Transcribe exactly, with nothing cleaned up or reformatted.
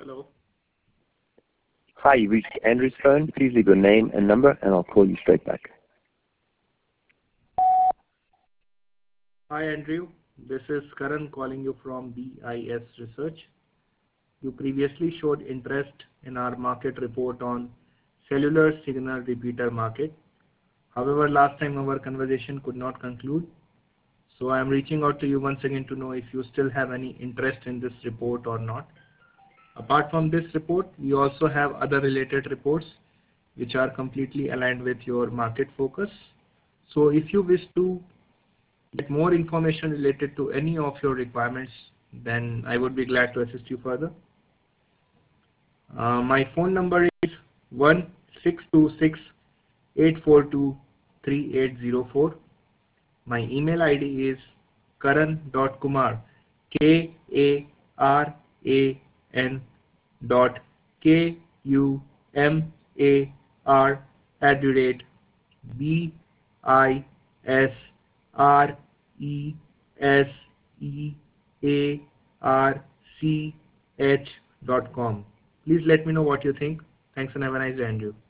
Hello. Hi, you reached Andrew's phone. Please leave your name and number, and I'll call you straight back. Hi, Andrew. This is Karan calling you from B I S Research. You previously showed interest in our market report on cellular signal repeater market. However, last time our conversation could not conclude. So I am reaching out to you once again to know if you still have any interest in this report or not. Apart from this report, we also have other related reports which are completely aligned with your market focus. So if you wish to get more information related to any of your requirements, then I would be glad to assist you further. Uh, my phone number is one six two six, eight four two, three eight zero four. My email I D is karan dot kumar, K A R A N dot K U M A R at the rate B I S R E S E A R C H dot com. Please let me know what you think. Thanks and have a nice day, Andrew.